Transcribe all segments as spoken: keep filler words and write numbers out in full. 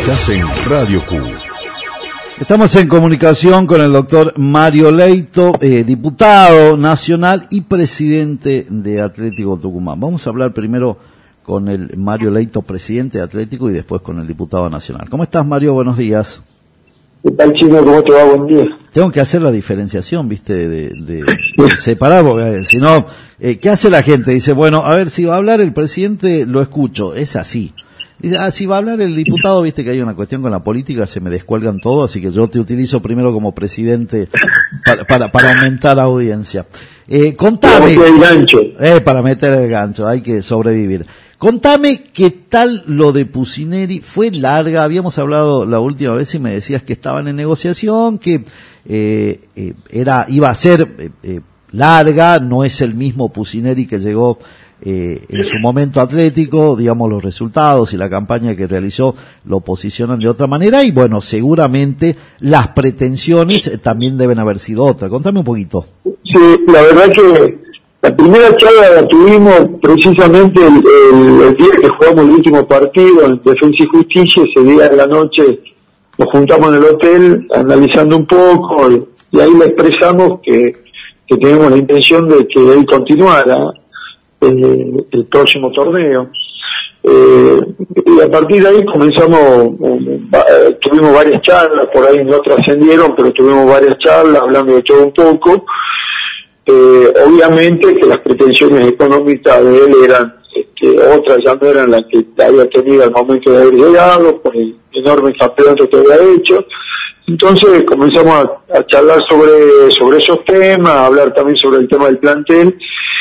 Estás en Radio Q. Estamos en comunicación con el doctor Mario Leito, eh, diputado nacional y presidente de Atlético Tucumán. Vamos a hablar primero con el Mario Leito, presidente de Atlético, y después con el diputado nacional. ¿Cómo estás, Mario? Buenos días. ¿Qué tal, Chino? ¿Cómo te va? Buen día. Tengo que hacer la diferenciación, ¿viste? De, de, de separar, porque si no, eh, ¿qué hace la gente? Dice, bueno, a ver, si va a hablar el presidente, lo escucho. Es así. Dice, ah, si va a hablar el diputado, viste que hay una cuestión con la política, se me descuelgan todo, así que yo te utilizo primero como presidente para, para, para aumentar la audiencia. Eh, contame. Para meter el gancho. Eh, para meter el gancho, hay que sobrevivir. Contame qué tal lo de Pusineri. Fue larga, habíamos hablado la última vez y me decías que estaban en negociación, que eh, eh, era iba a ser eh, eh, larga, no es el mismo Pusineri que llegó eh, en su momento Atlético, digamos, los resultados y la campaña que realizó lo posicionan de otra manera y bueno, seguramente las pretensiones también deben haber sido otras. Contame un poquito. Sí, la verdad que la primera charla la tuvimos precisamente el, el, el día que jugamos el último partido en Defensa y Justicia. Ese día de la noche nos juntamos en el hotel analizando un poco y, y ahí le expresamos que, que tenemos la intención de que él continuara el, el próximo torneo. Eh, y a partir de ahí comenzamos, eh, tuvimos varias charlas, por ahí no trascendieron, pero tuvimos varias charlas hablando de todo un poco. Eh, obviamente que las pretensiones económicas de él eran este, otras, ya no eran las que había tenido al momento de haber llegado, por el enorme campeonato que había hecho. Entonces comenzamos a, a charlar sobre, sobre esos temas, a hablar también sobre el tema del plantel.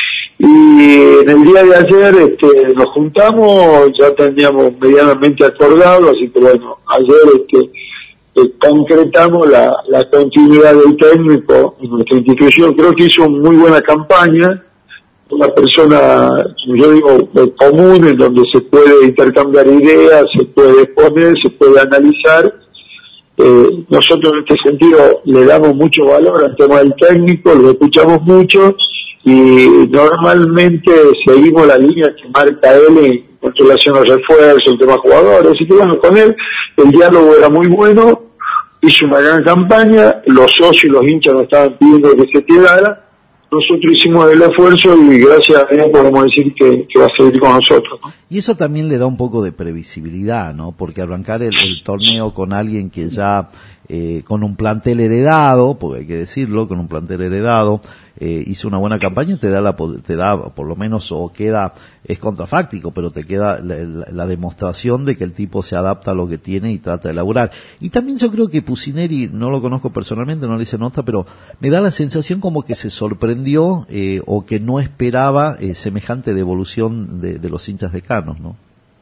Y en el día de ayer este, nos juntamos, ya teníamos medianamente acordado, así que bueno, ayer este, eh, concretamos la, la continuidad del técnico en nuestra institución. Creo que hizo muy buena campaña, una persona, yo digo, común, en donde se puede intercambiar ideas, se puede exponer, se puede analizar. Eh, nosotros en este sentido le damos mucho valor al tema del técnico, lo escuchamos mucho y normalmente seguimos la línea que marca él en relación al refuerzo, el tema jugadores. Así que bueno, con él el diálogo era muy bueno, hizo una gran campaña, los socios y los hinchas nos estaban pidiendo que se quedara, nosotros hicimos el esfuerzo y gracias a Dios podemos decir que, que va a seguir con nosotros, ¿no? Y eso también le da un poco de previsibilidad, ¿no? Porque arrancar el, el torneo con alguien que ya, eh, con un plantel heredado, porque hay que decirlo, con un plantel heredado, eh, hizo una buena campaña, te da la, te da, por lo menos, o queda, es contrafáctico, pero te queda la, la, la demostración de que el tipo se adapta a lo que tiene y trata de laburar. Y también yo creo que Pusineri, no lo conozco personalmente, no le hice nota, pero me da la sensación como que se sorprendió, eh, o que no esperaba eh, semejante devolución de, de los hinchas decanos, ¿no?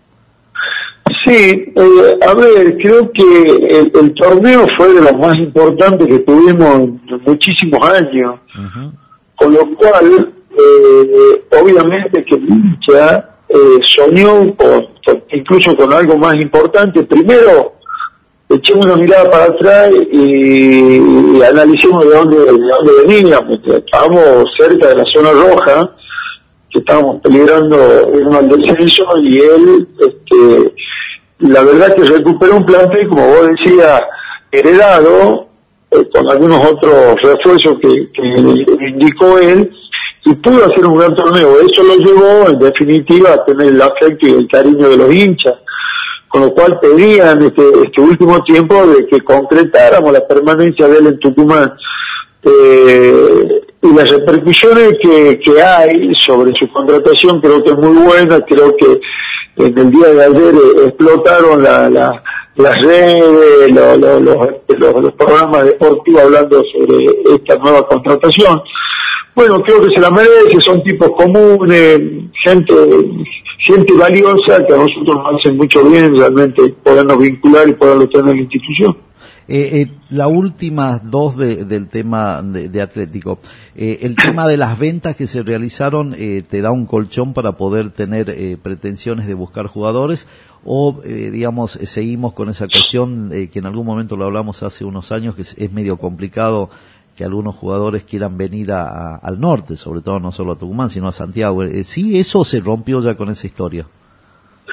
Sí, eh, a ver, creo que el, el torneo fue de los más importantes que tuvimos en muchísimos años. Uh-huh. Con lo cual, eh, obviamente que el hincha eh, soñó con, con, incluso con algo más importante. Primero, echemos una mirada para atrás y, y analicemos de dónde, de dónde veníamos. Estábamos cerca de la zona roja, que estábamos peligrando en el descenso, y él, este, la verdad que recuperó un plantel, como vos decías, heredado, eh, con algunos otros refuerzos que, que indicó él, y pudo hacer un gran torneo. Eso lo llevó, en definitiva, a tener el afecto y el cariño de los hinchas, con lo cual pedían este, este último tiempo de que concretáramos la permanencia de él en Tucumán. Eh, y las repercusiones que, que hay sobre su contratación creo que es muy buena. Creo que en el día de ayer eh, explotaron la, la, las redes, lo, lo, los, los, los programas deportivos hablando sobre esta nueva contratación. Bueno, creo que se la merece, son tipos comunes, gente gente valiosa que a nosotros nos hacen mucho bien realmente podernos vincular y poderlo tener en la institución. Eh, eh, la última dos de, del tema de, de Atlético, eh, el tema de las ventas que se realizaron, eh, ¿te da un colchón para poder tener eh, pretensiones de buscar jugadores? O, eh, digamos, eh, seguimos con esa cuestión eh, que en algún momento lo hablamos hace unos años, que es, es medio complicado que algunos jugadores quieran venir a, a, al norte, sobre todo no solo a Tucumán, sino a Santiago. Eh, ¿Sí eso se rompió ya con esa historia?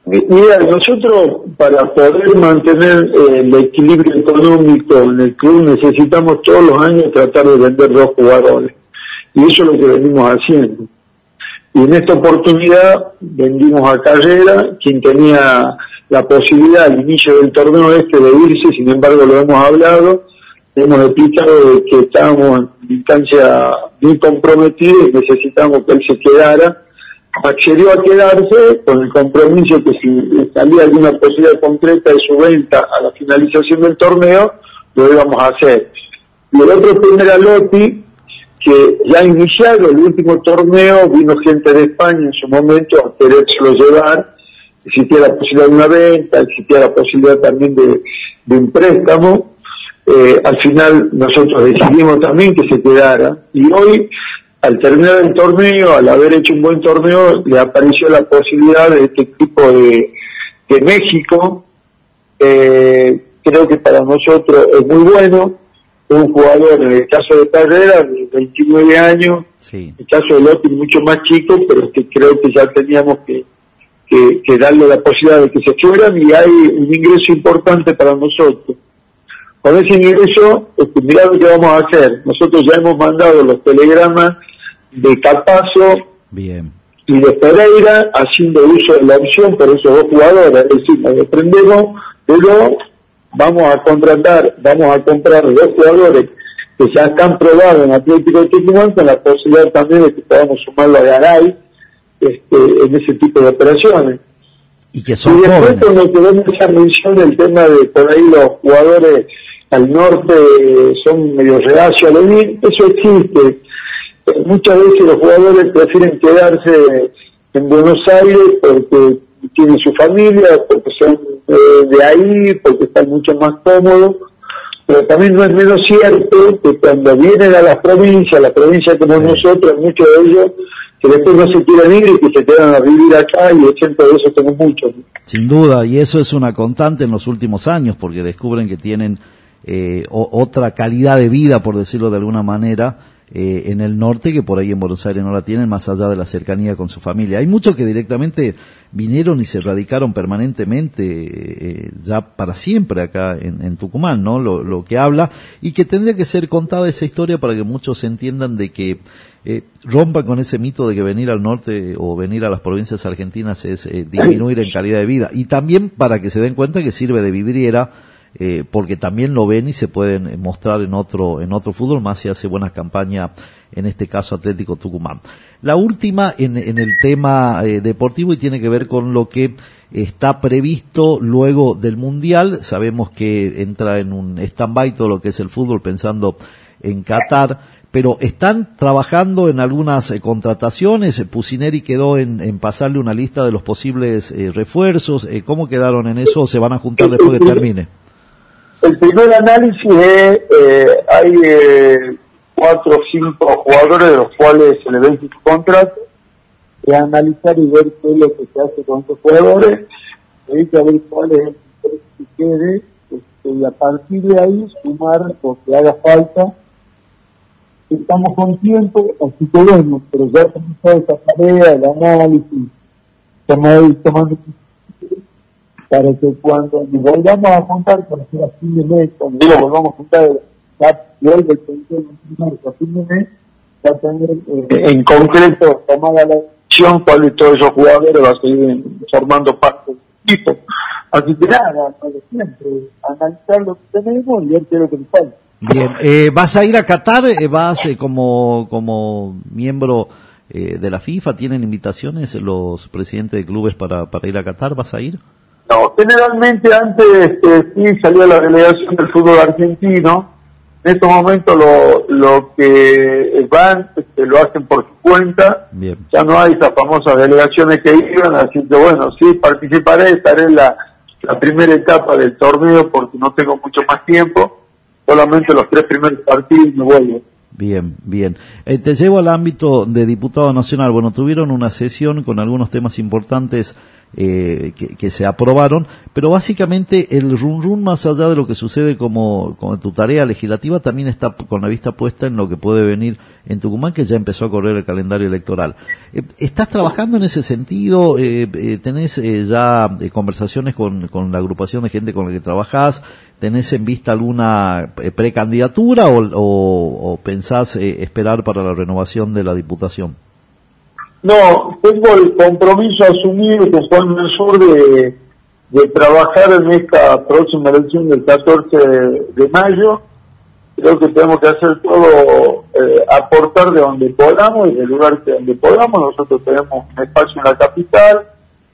Mira, nosotros para poder mantener eh, el equilibrio económico en el club necesitamos todos los años tratar de vender dos jugadores. Y eso es lo que venimos haciendo. Y en esta oportunidad vendimos a Carrera, quien tenía la posibilidad al inicio del torneo este de irse, sin embargo lo hemos hablado, hemos explicado de que estábamos en instancia muy comprometida y necesitamos que él se quedara. Accedió a quedarse con el compromiso que si salía alguna posibilidad concreta de su venta a la finalización del torneo, lo íbamos a hacer. Y el otro primer Lotti, que ya iniciado el último torneo, vino gente de España en su momento a querérselo llevar, existía la posibilidad de una venta, existía la posibilidad también de, de un préstamo. Eh, al final nosotros decidimos también que se quedara, y hoy, al terminar el torneo, al haber hecho un buen torneo, le apareció la posibilidad de este equipo de, de México. Eh, creo que para nosotros es muy bueno. Un jugador, en el caso de Carrera, de veintinueve años, sí. En el caso de Lotti mucho más chico, pero que creo que ya teníamos que, que, que darle la posibilidad de que se fueran, y hay un ingreso importante para nosotros. Con ese ingreso, este, mirá lo que vamos a hacer. Nosotros ya hemos mandado los telegramas de Capazo Bien. y de Pereira, haciendo uso de la opción por esos dos jugadores. Es decir, nos desprendemos, pero vamos a contratar, vamos a comprar dos jugadores que ya están probados en Atlético de Tucumán, con la posibilidad también de que podamos sumarlo a Garay este, en ese tipo de operaciones. Y que son y después jóvenes. Cuando tenemos esa mención del tema de por ahí los jugadores al norte eh, son medio reacios a venir, eso existe. Eh, muchas veces los jugadores prefieren quedarse en Buenos Aires porque tienen su familia, porque son eh, de ahí, porque están mucho más cómodos, pero también no es menos cierto que cuando vienen a las provincias, a las provincias como sí. nosotros, muchos de ellos, que después no se quieren ir y que se quedan a vivir acá, y ejemplo de eso tenemos muchos. Sin duda, y eso es una constante en los últimos años, porque descubren que tienen eh, o, otra calidad de vida, por decirlo de alguna manera, eh, en el norte, que por ahí en Buenos Aires no la tienen, más allá de la cercanía con su familia. Hay muchos que directamente vinieron y se radicaron permanentemente, eh, ya para siempre acá en, en Tucumán, ¿no? Lo, lo que habla, y que tendría que ser contada esa historia para que muchos entiendan de que eh, rompan con ese mito de que venir al norte o venir a las provincias argentinas es eh, disminuir en calidad de vida, y también para que se den cuenta que sirve de vidriera, eh, porque también lo ven y se pueden mostrar en otro en otro fútbol, más si hace buenas campañas, en este caso Atlético Tucumán. La última en, en el tema eh, deportivo, y tiene que ver con lo que está previsto luego del Mundial. Sabemos que entra en un stand-by todo lo que es el fútbol, pensando en Qatar, pero están trabajando en algunas eh, contrataciones. Pusineri quedó en, en pasarle una lista de los posibles eh, refuerzos. Eh, ¿Cómo quedaron en eso? ¿O se van a juntar después que termine? El primer análisis es, eh, hay eh, cuatro o cinco jugadores de los cuales se le vence su contrato, es analizar y ver qué es lo que se hace con estos jugadores, hay que ver cuál es el que quede, este, y a partir de ahí sumar lo que haga falta. Estamos con tiempo, así que bueno, pero ya comenzó esta tarea, el análisis, tomando, tomando para que cuando nos volvamos a juntar, para que a fin de mes, cuando nos volvamos a juntar, ya luego del a fin de mes, va a tener eh, en concreto tomada la decisión cuál de todos esos jugadores va a seguir formando parte del equipo. Así que nada, como siempre, analizar lo que tenemos y ver qué es lo que nos falta. Bien, eh, ¿vas a ir a Qatar? Eh, ¿Vas eh, como como miembro eh, de la FIFA? ¿Tienen invitaciones los presidentes de clubes para, para ir a Qatar? ¿Vas a ir? No, generalmente antes este, sí salió la delegación del fútbol argentino. En estos momentos lo, lo que van este, lo hacen por su cuenta. Bien. Ya no hay esas famosas delegaciones que iban, así que bueno, sí participaré, estaré en la, la primera etapa del torneo porque no tengo mucho más tiempo. Solamente los tres primeros partidos me vuelvo. Bien, bien. Eh, te llevo al ámbito de diputado nacional. Bueno, tuvieron una sesión con algunos temas importantes eh, que, que se aprobaron, pero básicamente el run run, más allá de lo que sucede como, como tu tarea legislativa, también está con la vista puesta en lo que puede venir en Tucumán, que ya empezó a correr el calendario electoral. Eh, ¿Estás trabajando en ese sentido? Eh, eh, ¿Tenés eh, ya eh, conversaciones con, con la agrupación de gente con la que trabajás? ¿Tenés en vista alguna eh, precandidatura o, o, o pensás eh, esperar para la renovación de la Diputación? No, tengo el compromiso asumido con Juan Mansur de, de trabajar en esta próxima elección del catorce de mayo. Creo que tenemos que hacer todo, eh, aportar de donde podamos y del lugar que donde podamos. Nosotros tenemos un espacio en la capital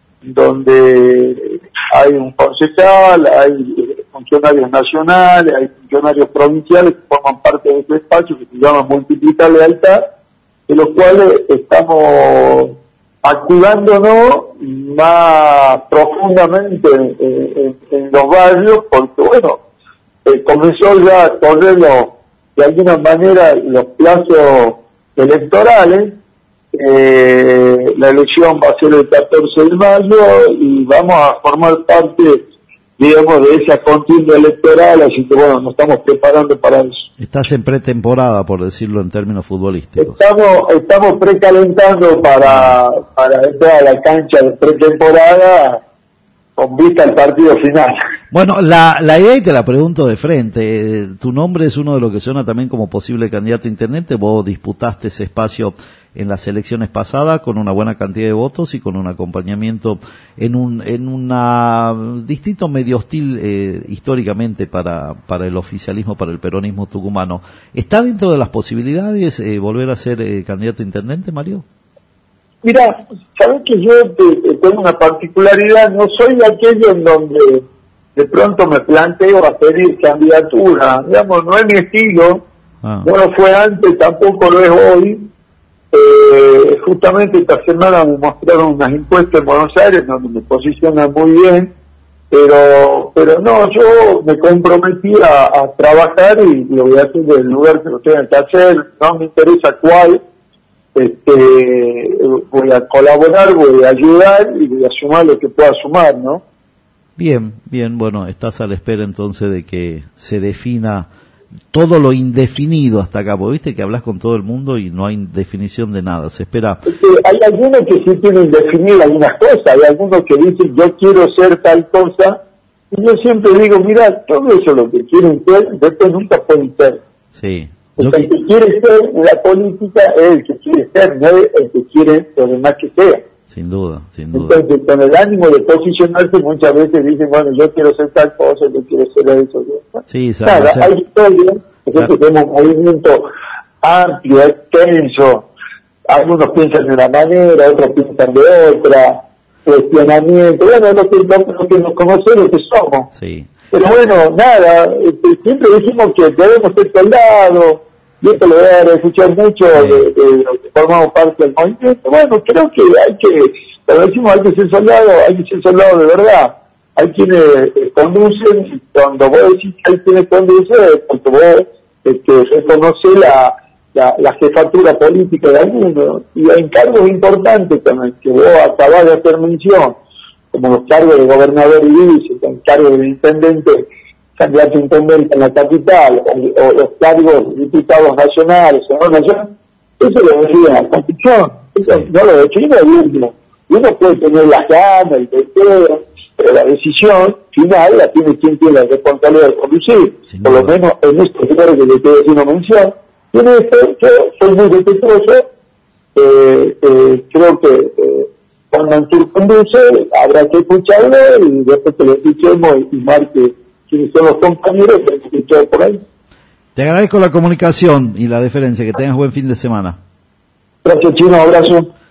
donde hay un concejal, hay funcionarios nacionales, hay funcionarios provinciales que forman parte de este espacio que se llama Multiplicar Lealtad, de los cuales estamos activándonos más profundamente en, en, en los barrios, porque bueno, eh, comenzó ya a correr los, de alguna manera los plazos electorales. Eh, la elección va a ser el catorce de mayo y vamos a formar parte, digamos, de esa contienda electoral, así que bueno, nos estamos preparando para eso. Estás en pretemporada, por decirlo en términos futbolísticos. Estamos, estamos precalentando para, para entrar a la cancha de pretemporada con vista al partido final. Bueno, la, la idea, y te la pregunto de frente, eh, tu nombre es uno de los que suena también como posible candidato a intendente. Vos disputaste ese espacio en las elecciones pasadas con una buena cantidad de votos y con un acompañamiento en un en una distinto medio hostil eh, históricamente para para el oficialismo, para el peronismo tucumano. ¿Está dentro de las posibilidades eh, volver a ser eh, candidato a intendente, Mario? Mira, sabes que yo te, te tengo una particularidad, no soy de aquello en donde de pronto me planteo a pedir candidatura, digamos, no es mi estilo, ah. no lo fue antes, tampoco lo es hoy. Eh, justamente esta semana me mostraron unas encuestas en Buenos Aires donde me posicionan muy bien, pero pero no, yo me comprometí a, a trabajar y lo voy a hacer del lugar que lo tengan que hacer, no me interesa cuál. Este, voy a colaborar, voy a ayudar y voy a sumar lo que pueda sumar, ¿no? Bien, bien, bueno, estás a la espera entonces de que se defina todo lo indefinido hasta acá, porque viste que hablas con todo el mundo y no hay definición de nada, se espera. Es que hay algunos que sí tienen definido algunas cosas, hay algunos que dicen yo quiero ser tal cosa, y yo siempre digo, mira, todo eso lo que quieren ser, después nunca pueden ser. Sí. El que... que quiere ser en la política es el que quiere ser, no es el que quiere lo demás que sea. Sin duda, sin duda. Entonces, con el ánimo de posicionarse, muchas veces dicen, bueno, yo quiero ser tal cosa, yo quiero ser eso. Sí, Nada, ser... hay historias, nosotros tenemos un movimiento amplio, extenso, algunos piensan de una manera, otros piensan de otra, cuestionamiento, bueno, lo que, lo, lo que nos conocemos, lo que somos. Sí. Pero bueno, nada, siempre decimos que debemos ser soldados, y esto lo voy a escuchar mucho de, de los que formamos parte del movimiento. Bueno, creo que hay que, cuando decimos hay que ser soldado, hay que ser soldado de verdad. Hay quienes eh, conducen, y cuando vos decís que hay quienes conducen, es porque vos este, reconoces la, la, la jefatura política de alguno. Y hay encargos importantes con los que vos acabás de hacer mención, como los cargos de gobernador y vice, los cargos de intendente, candidato a intendente en la capital, o, o los cargos de diputados nacionales o no nacionales, eso lo decide la Constitución, eso sí. No lo decide el último. Uno puede tener las ganas, el deseo, pero la decisión final la tiene quien tiene la responsabilidad de conducir, sí, por lo menos en estos lugares que le estoy haciendo mención. Y en esto yo soy muy respetuoso, eh, eh, creo que eh, Juan Mansur conduce, habrá que escucharlo y después que lo escuchemos y marque quiénes son los compañeros que han escuchado por ahí. Te agradezco la comunicación y la deferencia, que tengas buen fin de semana. Gracias, Chino, abrazo.